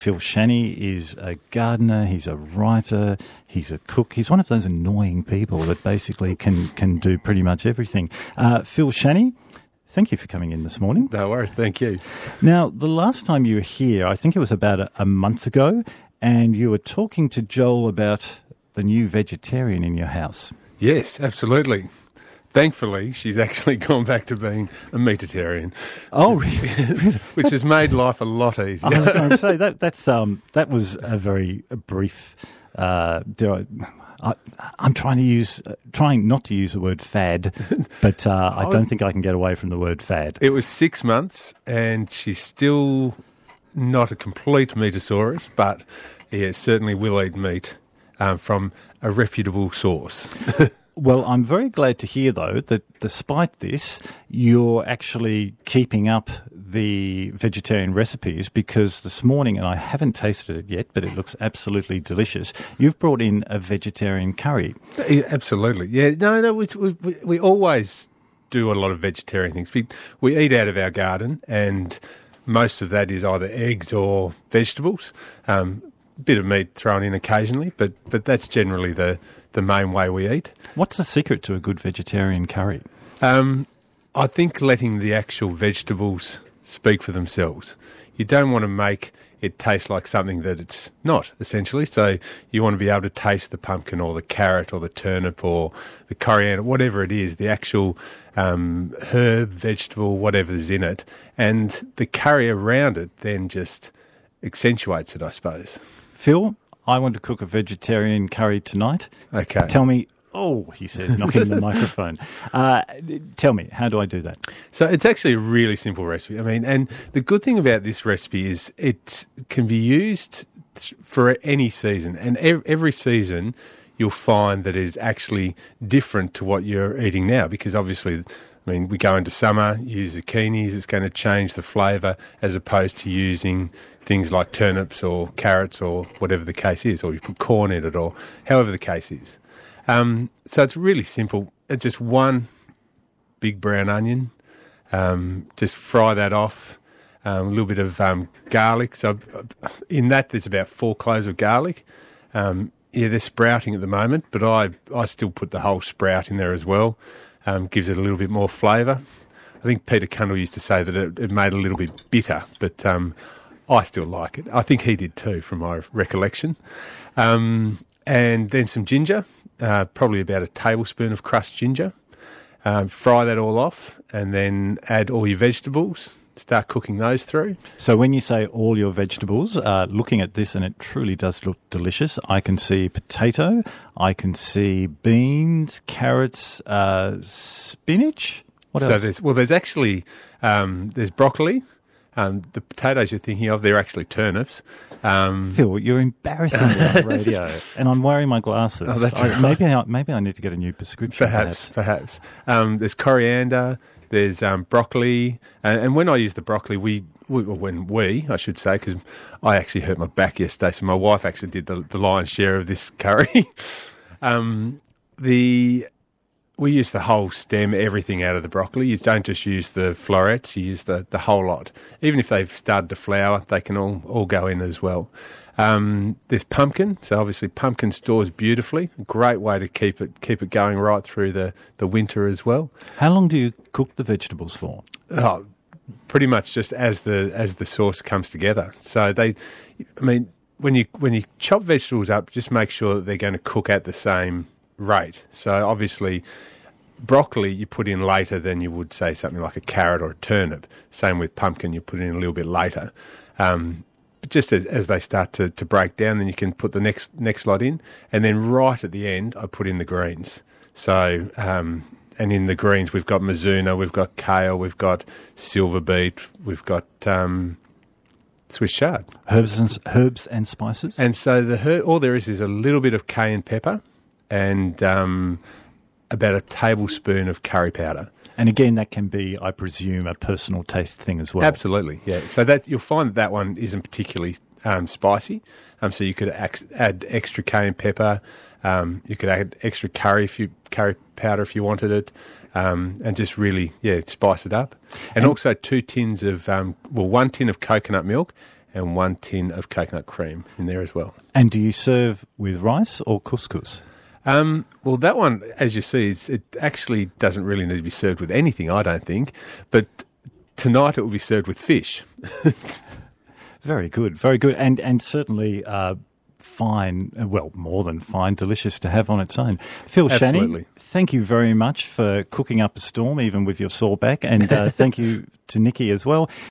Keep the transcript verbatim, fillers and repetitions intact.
Phil Shanney is a gardener, he's a writer, he's a cook. He's one of those annoying people that basically can, can do pretty much everything. Uh, Phil Shanney, thank you for coming in this morning. No worries, thank you. Now, the last time you were here, I think it was about a, a month ago, and you were talking to Joel about the new vegetarian in your house. Yes, absolutely. Thankfully, she's actually gone back to being a meatitarian. Oh, really? Which has made life a lot easier. I was going to say, that that's um that was a very brief... Uh, I, I, I'm trying to use, uh, trying not to use the word fad, but uh, I don't think I can get away from the word fad. It was six months, and she's still not a complete meatosaurus, but yeah, certainly will eat meat um, from a reputable source. Well, I'm very glad to hear, though, that despite this, you're actually keeping up the vegetarian recipes, because this morning, and I haven't tasted it yet, but it looks absolutely delicious, you've brought in a vegetarian curry. Yeah, absolutely. Yeah, no, no, we, we, we always do a lot of vegetarian things. We, we eat out of our garden, and most of that is either eggs or vegetables. Um, a bit of meat thrown in occasionally, but, but that's generally the... the main way we eat. What's the secret to a good vegetarian curry? Um, I think letting the actual vegetables speak for themselves. You don't want to make it taste like something that it's not, essentially. So you want to be able to taste the pumpkin or the carrot or the turnip or the coriander, whatever it is, the actual um, herb, vegetable, whatever's in it. And the curry around it then just accentuates it, I suppose. Phil, I want to cook a vegetarian curry tonight. Okay. Tell me, oh, he says, knocking the microphone. Uh, tell me, how do I do that? So it's actually a really simple recipe. I mean, and the good thing about this recipe is it can be used for any season. And ev- every season you'll find that it's actually different to what you're eating now, because obviously, I mean, we go into summer, use zucchinis, it's going to change the flavour as opposed to using things like turnips or carrots or whatever the case is, or you put corn in it or however the case is. Um, so it's really simple. It's just one big brown onion, um, just fry that off, um, a little bit of um, garlic. So in that there's about four cloves of garlic. Um, yeah, they're sprouting at the moment, but I, I still put the whole sprout in there as well. Um, gives it a little bit more flavour. I think Peter Cundall used to say that it, it made it a little bit bitter, but um, I still like it. I think he did too, from my recollection. Um, and then some ginger, uh, probably about a tablespoon of crushed ginger. Um, fry that all off, and then add all your vegetables. Start cooking those through. So when you say all your vegetables, uh, looking at this, and it truly does look delicious, I can see potato, I can see beans, carrots, uh, spinach. What so else? There's, well, there's actually um, there's broccoli. Um, the potatoes you're thinking of, they're actually turnips. Um, Phil, you're embarrassing me on radio, and I'm wearing my glasses. Oh, that's I, right. Maybe I, maybe I need to get a new prescription. Perhaps, perhaps. perhaps. Um, there's coriander. There's um, broccoli, and, and when I use the broccoli, we, we well, when we, I should say, because I actually hurt my back yesterday, so my wife actually did the, the lion's share of this curry. um, the we use the whole stem, everything out of the broccoli. You don't just use the florets; you use the, the whole lot. Even if they've started to flower, they can all, all go in as well. Um, there's pumpkin, so obviously pumpkin stores beautifully. A great way to keep it keep it going right through the, the winter as well. How long do you cook the vegetables for? Oh, pretty much just as the as the sauce comes together. So they, I mean, when you when you chop vegetables up, just make sure that they're going to cook at the same rate. So obviously, broccoli you put in later than you would say something like a carrot or a turnip. Same with pumpkin, you put in a little bit later. Um, But just as, as they start to, to break down, then you can put the next next lot in. And then right at the end, I put in the greens. So, um, and in the greens, we've got Mizuna, we've got kale, we've got silver beet, we've got um, Swiss chard. Herbs and, herbs and spices? And so the her- all there is is a little bit of cayenne pepper and um, about a tablespoon of curry powder. And again, that can be, I presume, a personal taste thing as well. Absolutely, yeah. So that you'll find that, that one isn't particularly um, spicy. Um, so you could ac- add extra cayenne pepper. Um, you could add extra curry if you curry powder if you wanted it, um, and just really, yeah, spice it up. And, and also two tins of, um, well, one tin of coconut milk and one tin of coconut cream in there as well. And do you serve with rice or couscous? Um, well, that one, as you see, is, it actually doesn't really need to be served with anything, I don't think. But tonight it will be served with fish. Very good, very good. And, and certainly uh, fine, well, more than fine, delicious to have on its own. Phil Absolutely. Shanney, thank you very much for cooking up a storm, even with your sore back. And uh, thank you to Nikki as well.